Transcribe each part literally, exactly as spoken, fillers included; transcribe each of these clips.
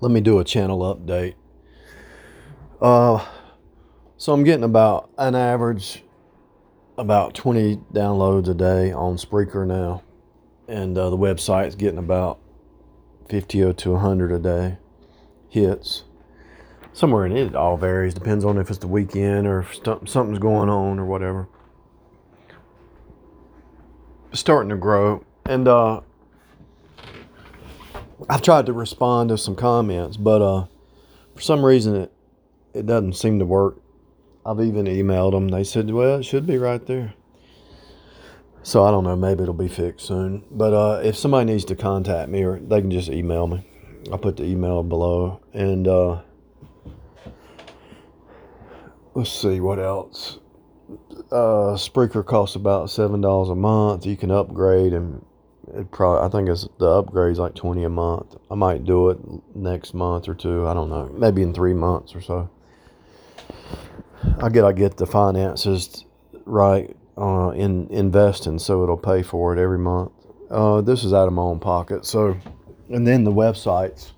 Let me do a channel update. Uh, so I'm getting about an average about twenty downloads a day on Spreaker now, and uh, the website's getting about fifty to one hundred a day hits. Somewhere in it, it all varies. Depends on if it's the weekend or if something's going on or whatever. It's starting to grow, and uh, I've tried to respond to some comments, but uh, for some reason it it doesn't seem to work. I've even emailed them. They said, well, it should be right there. So I don't know. Maybe it'll be fixed soon. But uh, if somebody needs to contact me, or they can just email me. I'll put the email below. And uh, let's see what else. Uh, Spreaker costs about seven dollars a month. You can upgrade, and it probably, I think it's the upgrade's like twenty a month. I might do it next month or two. I don't know. Maybe in three months or so. I get I get the finances right uh, in investing, so it'll pay for it every month. Uh, this is out of my own pocket. So, and then the websites,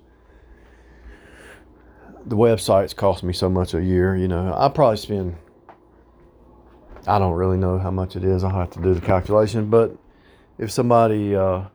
the websites cost me so much a year. You know, I probably spend. I don't really know how much it is. I'll have to do the calculation. But if somebody uh,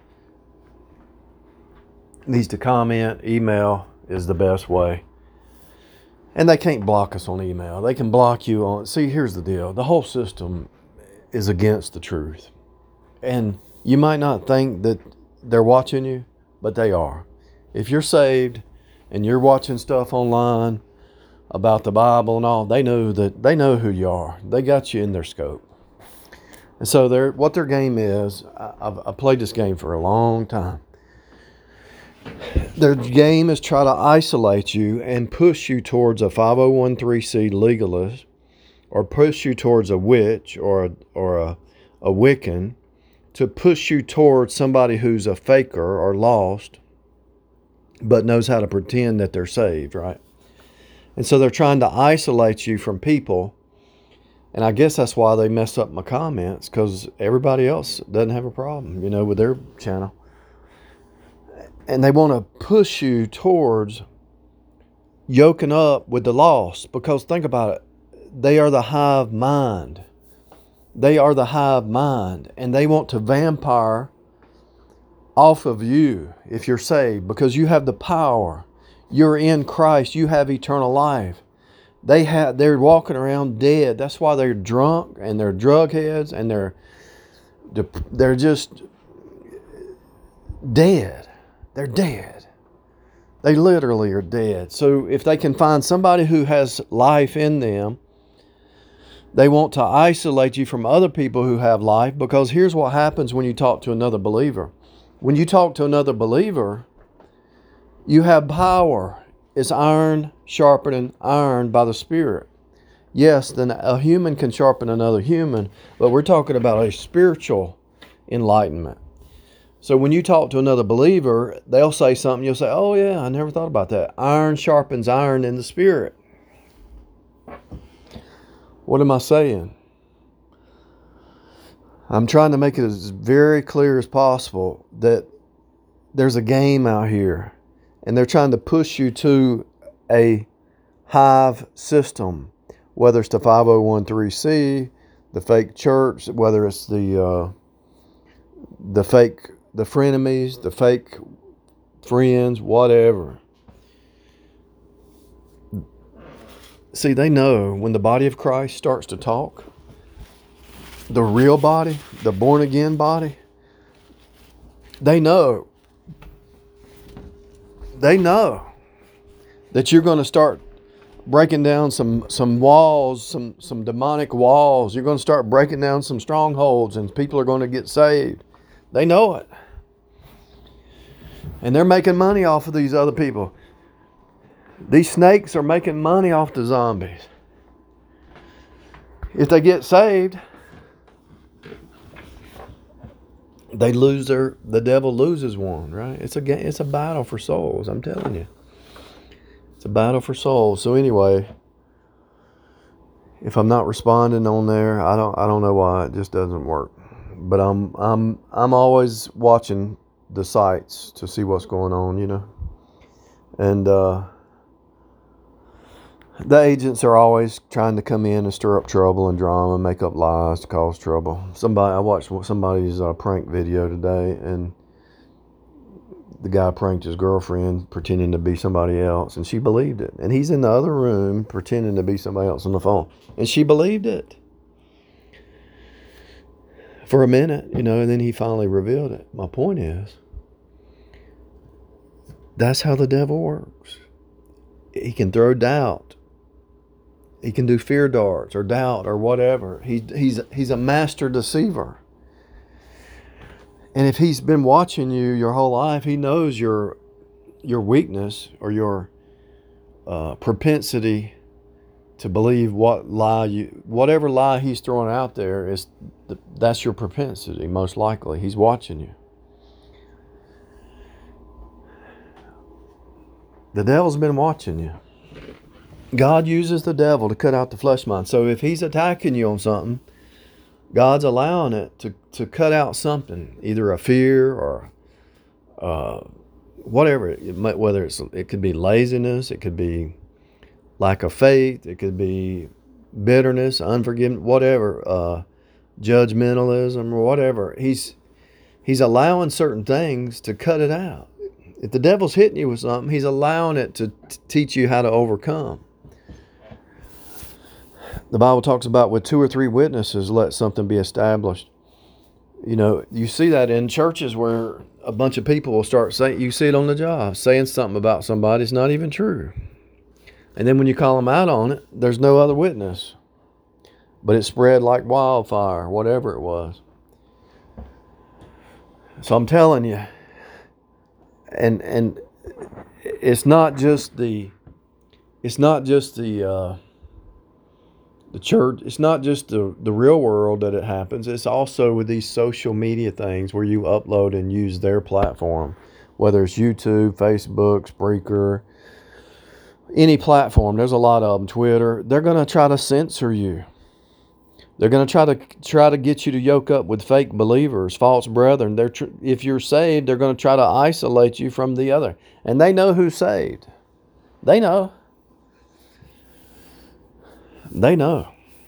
needs to comment, email is the best way. And they can't block us on email. They can block you on... See, here's the deal. The whole system is against the truth. And you might not think that they're watching you, but they are. If you're saved and you're watching stuff online about the Bible and all, they know that they know who you are. They got you in their scope. And so they're, what their game is, I, I've, I've played this game for a long time. Their game is try to isolate you and push you towards a five oh one c legalist, or push you towards a witch or a, or a, a Wiccan, to push you towards somebody who's a faker or lost, but knows how to pretend that they're saved, right? And so they're trying to isolate you from people. And I guess that's why they mess up my comments, because everybody else doesn't have a problem, you know, with their channel. And they want to push you towards yoking up with the lost, because think about it. They are the hive mind. They are the hive mind. And they want to vampire off of you if you're saved, because you have the power. You're in Christ. You have eternal life. They have, they're walking around dead. That's why they're drunk and they're drug heads and they're, they're just dead. They're dead. They literally are dead. So if they can find somebody who has life in them, they want to isolate you from other people who have life, because here's what happens when you talk to another believer. When you talk to another believer, you have power. It's iron sharpening iron by the Spirit. Yes, then a human can sharpen another human, but we're talking about a spiritual enlightenment. So when you talk to another believer, they'll say something, you'll say, oh yeah, I never thought about that. Iron sharpens iron in the Spirit. What am I saying? I'm trying to make it as very clear as possible that there's a game out here, and they're trying to push you to a hive system, whether it's the five oh one c, the fake church, whether it's the uh, the fake the frenemies, the fake friends, whatever. See, they know when the body of Christ starts to talk, the real body, the born again body, they know, they know that you're going to start breaking down some, some walls, some, some demonic walls. You're going to start breaking down some strongholds, and people are going to get saved. They know it. And they're making money off of these other people. These snakes are making money off the zombies. If they get saved, they lose their, the devil loses one, right? It's a, it's a battle for souls, I'm telling you. It's a battle for souls. So anyway, if I'm not responding on there, I don't I don't know why. It just doesn't work. But I'm I'm I'm always watching the sites to see what's going on, you know. And uh, the agents are always trying to come in and stir up trouble and drama and make up lies to cause trouble. Somebody I watched somebody's uh, prank video today, and the guy pranked his girlfriend pretending to be somebody else, and she believed it. And he's in the other room pretending to be somebody else on the phone, and she believed it for a minute, you know, and then he finally revealed it. My point is, that's how the devil works. He can throw doubt. He can do fear darts or doubt or whatever. He, he's, he's a master deceiver. And if he's been watching you your whole life, he knows your your weakness or your uh, propensity to believe what lie you, whatever lie he's throwing out there is, that's your propensity. Most likely, he's watching you. The devil's been watching you. God uses the devil to cut out the flesh mind. So if he's attacking you on something, God's allowing it to, to cut out something, either a fear or uh, whatever. It might, whether it's it could be laziness, it could be lack of faith, it could be bitterness, unforgiveness, whatever, uh, judgmentalism or whatever. He's he's allowing certain things to cut it out. If the devil's hitting you with something, he's allowing it to t- teach you how to overcome. The Bible talks about with two or three witnesses, let something be established. You know, you see that in churches where a bunch of people will start saying, you see it on the job, saying something about somebody, it's not even true. And then when you call them out on it, there's no other witness. But it spread like wildfire, whatever it was. So I'm telling you, and and it's not just the, it's not just the, uh, the church, it's not just the, the real world that it happens. It's also with these social media things where you upload and use their platform, whether it's YouTube, Facebook, Spreaker, any platform. There's a lot of them, Twitter. They're going to try to censor you. They're going to try to try to get you to yoke up with fake believers, false brethren. They're tr- if you're saved, they're going to try to isolate you from the other. And they know who's saved. They know. They know.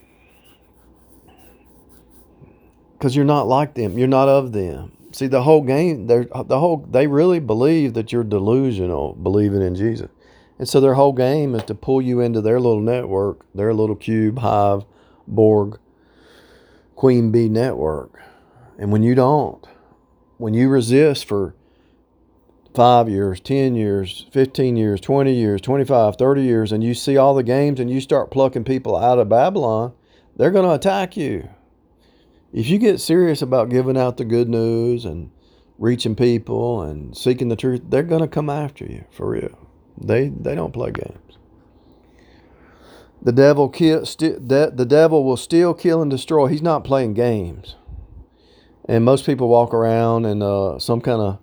Because you're not like them. You're not of them. See, the whole game, they're, the whole, they really believe that you're delusional, believing in Jesus. And so their whole game is to pull you into their little network, their little cube, hive, Borg, queen bee network. And when you don't, when you resist for five years, ten years, fifteen years, twenty years, twenty-five, thirty years, and you see all the games and you start plucking people out of Babylon, they're going to attack you. If you get serious about giving out the good news and reaching people and seeking the truth, they're going to come after you, for real. They they don't play games. The devil kill, st- the, the devil will steal, kill, and destroy. He's not playing games. And most people walk around in uh, some kind of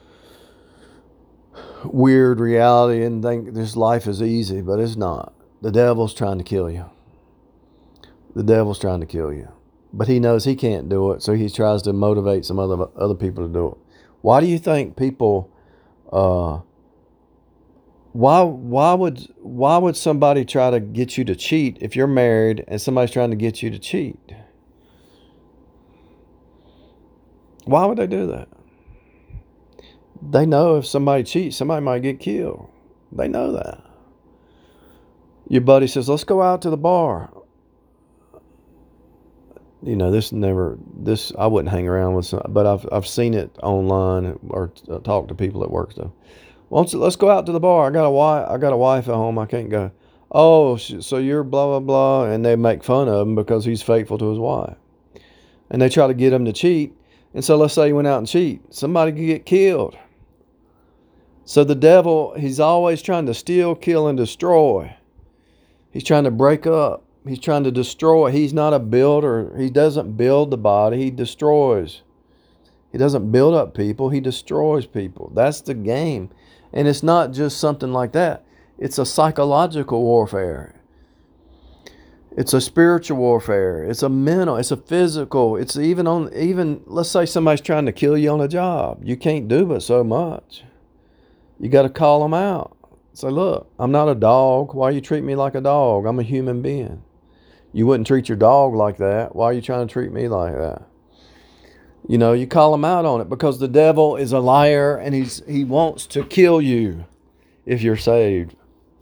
weird reality and think this life is easy, but it's not. The devil's trying to kill you. The devil's trying to kill you. But he knows he can't do it, so he tries to motivate some other other people to do it. Why do you think people... Uh, Why why would why would somebody try to get you to cheat if you're married and somebody's trying to get you to cheat? Why would they do that? They know if somebody cheats, somebody might get killed. They know that. Your buddy says, let's go out to the bar. You know, this never, this, I wouldn't hang around with some, but I've I've seen it online or uh, talk to people at work stuff. Well, let's go out to the bar. I got a wife. I got a wife at home. I can't go. Oh, so you're blah blah blah, and they make fun of him because he's faithful to his wife, and they try to get him to cheat. And so let's say he went out and cheat. Somebody could get killed. So the devil, he's always trying to steal, kill, and destroy. He's trying to break up. He's trying to destroy. He's not a builder. He doesn't build the body. He destroys. He doesn't build up people. He destroys people. That's the game. And it's not just something like that. It's a psychological warfare. It's a spiritual warfare. It's a mental. It's a physical. It's even on, even, let's say somebody's trying to kill you on a job. You can't do but so much. You got to call them out. Say, look, I'm not a dog. Why you treat me like a dog? I'm a human being. You wouldn't treat your dog like that. Why are you trying to treat me like that? You know, you call him out on it, because the devil is a liar, and he's he wants to kill you if you're saved.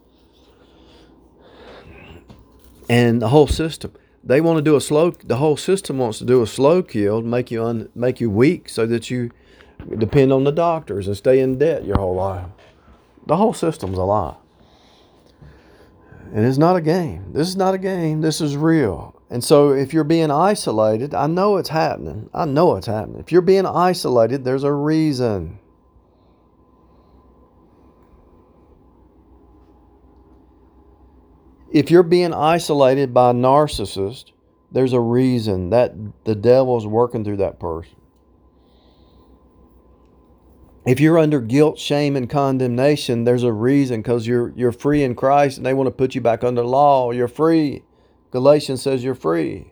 And the whole system, they want to do a slow. The whole system wants to do a slow kill, make you un, make you weak, so that you depend on the doctors and stay in debt your whole life. The whole system's a lie. And it's not a game. This is not a game. This is real. And so if you're being isolated, I know it's happening. I know it's happening. If you're being isolated, there's a reason. If you're being isolated by a narcissist, there's a reason that the devil's working through that person. If you're under guilt, shame, and condemnation, there's a reason, because you're you're free in Christ, and they want to put you back under law. You're free. Galatians says you're free.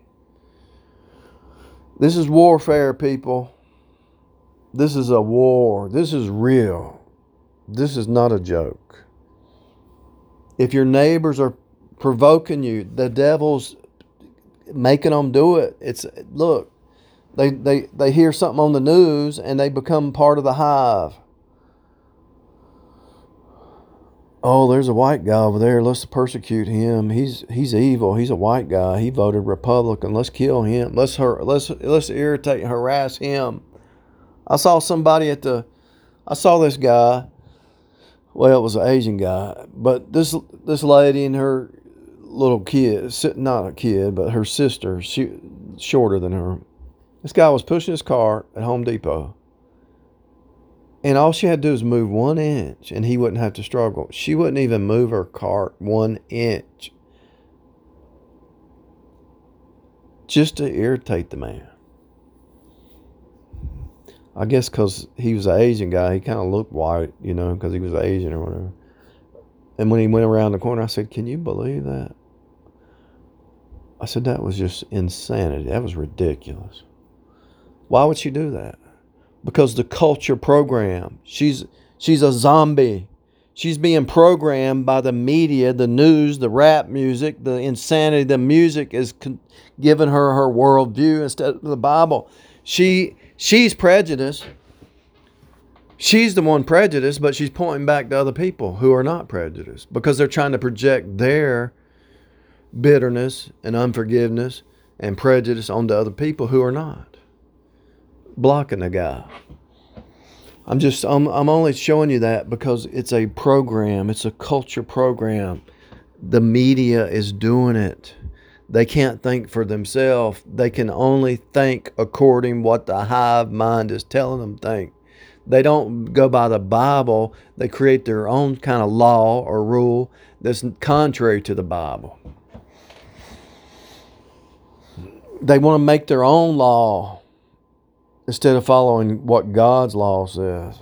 This is warfare, people. This is a war. This is real. This is not a joke. If your neighbors are provoking you, the devil's making them do it. It's look. They, they, they hear something on the news and they become part of the hive. Oh, there's a white guy over there. Let's persecute him. He's he's evil. He's a white guy. He voted Republican. Let's kill him. Let's hurt. Let's let's irritate and harass him. I saw somebody at the. I saw this guy. Well, it was an Asian guy, but this this lady and her little kid, not a kid, but her sister, she shorter than her. This guy was pushing his cart at Home Depot. And all she had to do was move one inch and he wouldn't have to struggle. She wouldn't even move her cart one inch. Just to irritate the man. I guess because he was an Asian guy, he kind of looked white, you know, because he was Asian or whatever. And when he went around the corner, I said, can you believe that? I said, that was just insanity. That was ridiculous. Why would she do that? Because the culture program. She's she's a zombie. She's being programmed by the media, the news, the rap music, the insanity. The music is con- giving her her worldview instead of the Bible. She she's prejudiced. She's the one prejudiced, but she's pointing back to other people who are not prejudiced because they're trying to project their bitterness and unforgiveness and prejudice onto other people who are not. Blocking the guy. I'm just, I'm, I'm only showing you that because it's a program. It's a culture program. The media is doing it. They can't think for themselves. They can only think according what the hive mind is telling them to think. They don't go by the Bible. They create their own kind of law or rule that's contrary to the Bible. They want to make their own law instead of following what God's law says.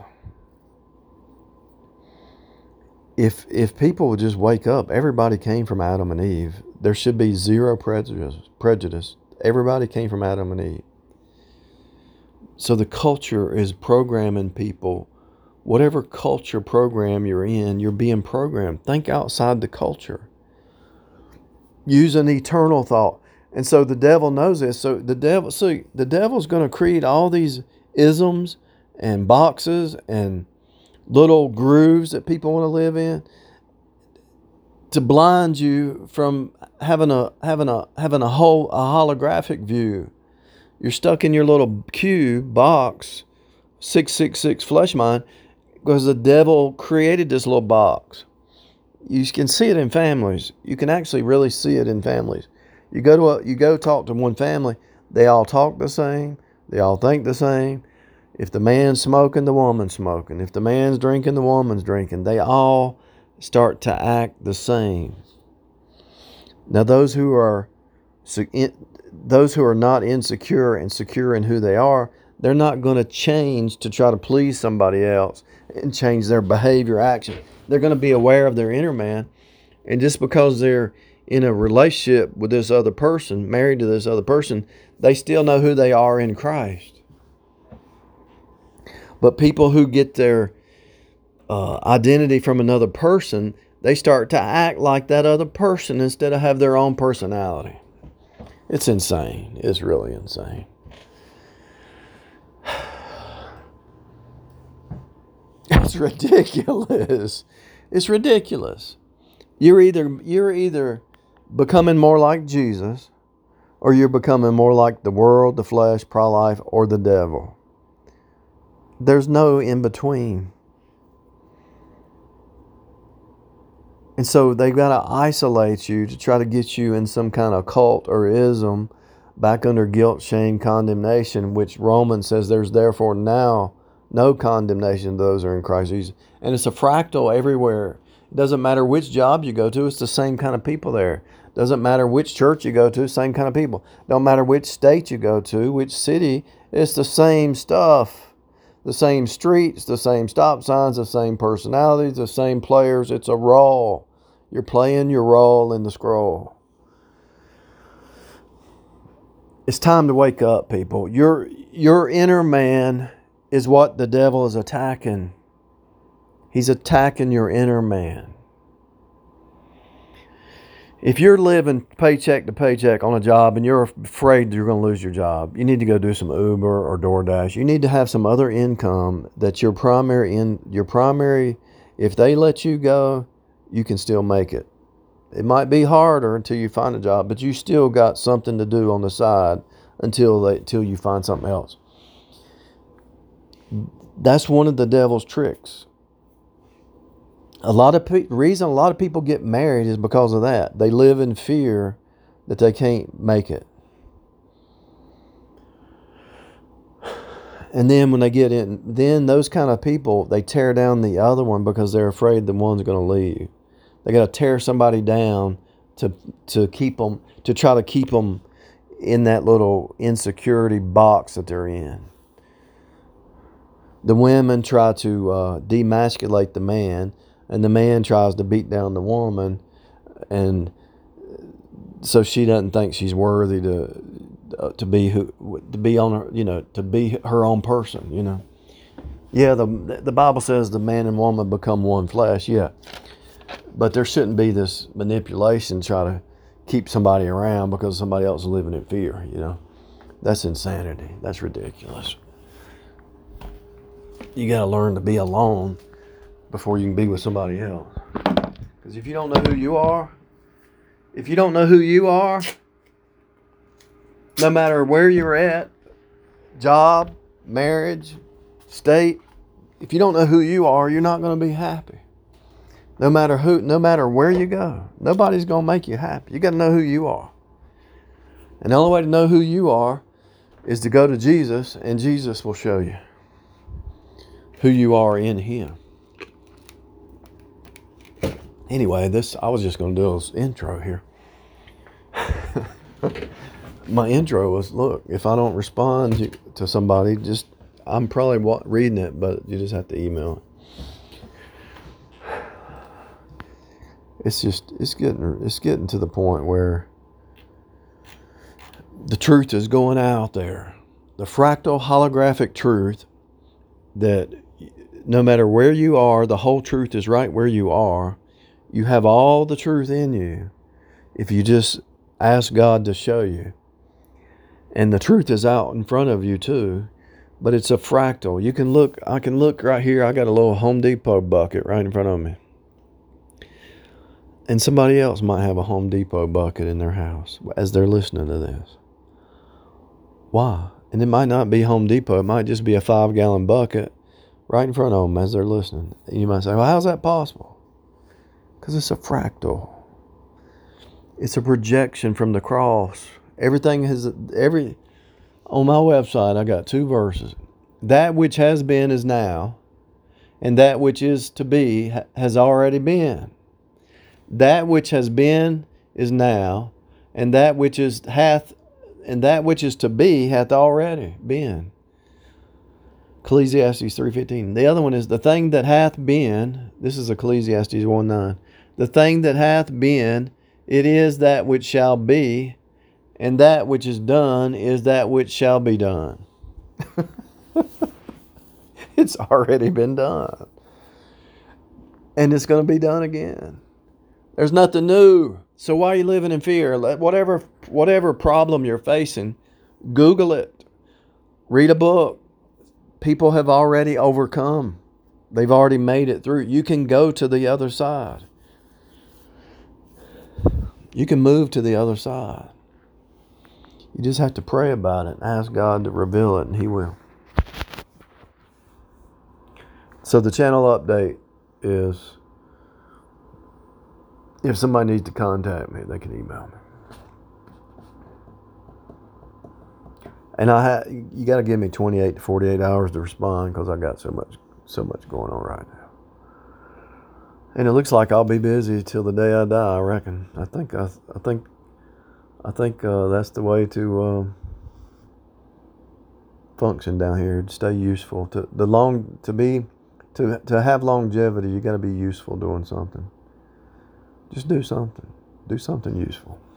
If if people would just wake up, everybody came from Adam and Eve. There should be zero prejudice. Prejudice. Everybody came from Adam and Eve. So the culture is programming people. Whatever culture program you're in, you're being programmed. Think outside the culture. Use an eternal thought. And so the devil knows this. So the devil, see, the devil's going to create all these isms and boxes and little grooves that people want to live in to blind you from having a having a having a whole a holographic view. You're stuck in your little cube box, six six six flesh mind, because the devil created this little box. You can see it in families. You can actually really see it in families. You go to a, you go talk to one family, they all talk the same, they all think the same. If the man's smoking, the woman's smoking. If the man's drinking, the woman's drinking. They all start to act the same. Now those who are those who are not insecure and secure in who they are, they're not going to change to try to please somebody else and change their behavior, action. They're going to be aware of their inner man, and just because they're in a relationship with this other person, married to this other person, they still know who they are in Christ. But people who get their uh, identity from another person, they start to act like that other person instead of have their own personality. It's insane. It's really insane. It's ridiculous. It's ridiculous. You're either you're either becoming more like Jesus, or you're becoming more like the world, the flesh, pro-life, or the devil. There's no in between. And so they've got to isolate you to try to get you in some kind of cult or ism, back under guilt, shame, condemnation, which Romans says there's therefore now no condemnation to those who are in Christ Jesus. And it's a fractal everywhere. It doesn't matter which job you go to, it's the same kind of people there. Doesn't matter which church you go to, same kind of people. Don't matter which state you go to, which city, it's the same stuff. The same streets, the same stop signs, the same personalities, the same players. It's a role. You're playing your role in the scroll. It's time to wake up, people. Your, your inner man is what the devil is attacking. He's attacking your inner man. If you're living paycheck to paycheck on a job and you're afraid you're going to lose your job, you need to go do some Uber or DoorDash. You need to have some other income that your primary in your primary. If they let you go, you can still make it. It might be harder until you find a job, but you still got something to do on the side until they, until you find something else. That's one of the devil's tricks. A lot of pe- reason a lot of people get married is because of that. They live in fear that they can't make it. And then when they get in, then those kind of people, they tear down the other one because they're afraid the one's going to leave. They got to tear somebody down to to keep them, to try to keep them in that little insecurity box that they're in. The women try to uh, demasculate the man, and the man tries to beat down the woman, and so she doesn't think she's worthy to uh, to be who to be on her, you know, to be her own person, you know. Yeah, the the Bible says the man and woman become one flesh. Yeah, but there shouldn't be this manipulation to try to keep somebody around because somebody else is living in fear. You know, that's insanity. That's ridiculous. You got to learn to be alone before you can be with somebody else. Because if you don't know who you are, if you don't know who you are, no matter where you're at, job, marriage, state, if you don't know who you are, you're not going to be happy. No matter who, no matter where you go, nobody's going to make you happy. You got to know who you are. And the only way to know who you are is to go to Jesus, and Jesus will show you who you are in Him. Anyway, this I was just going to do this intro here. My intro was, look, if I don't respond to somebody, just I'm probably reading it, but you just have to email it. It's just it's getting it's getting to the point where the truth is going out there, the fractal holographic truth that no matter where you are, the whole truth is right where you are. You have all the truth in you if you just ask God to show you. And the truth is out in front of you too, but it's a fractal. You can look, I can look right here. I got a little Home Depot bucket right in front of me. And somebody else might have a Home Depot bucket in their house as they're listening to this. Why? And it might not be Home Depot. It might just be a five gallon bucket right in front of them as they're listening. And you might say, well, how's that possible? Because it's a fractal. It's a projection from the cross. Everything has, every, on my website, I got two verses. That which has been is now, and that which is to be has already been. That which has been is now, and that which is hath, and that which is to be hath already been. Ecclesiastes three fifteen. The other one is the thing that hath been. This is Ecclesiastes one nine. The thing that hath been, it is that which shall be, and that which is done is that which shall be done. It's already been done. And it's going to be done again. There's nothing new. So why are you living in fear? Let whatever whatever problem you're facing, Google it. Read a book. People have already overcome. They've already made it through. You can go to the other side. You can move to the other side. You just have to pray about it and ask God to reveal it, and He will. So the channel update is, if somebody needs to contact me, they can email me. And I ha- you got to give me twenty-eight to forty-eight hours to respond, because I got so much so much going on right now. And it looks like I'll be busy till the day I die, I reckon. I think I, I think I think uh, that's the way to uh, function down here. To stay useful, to the long to be to to have longevity. You got to be useful doing something. Just do something. Do something useful.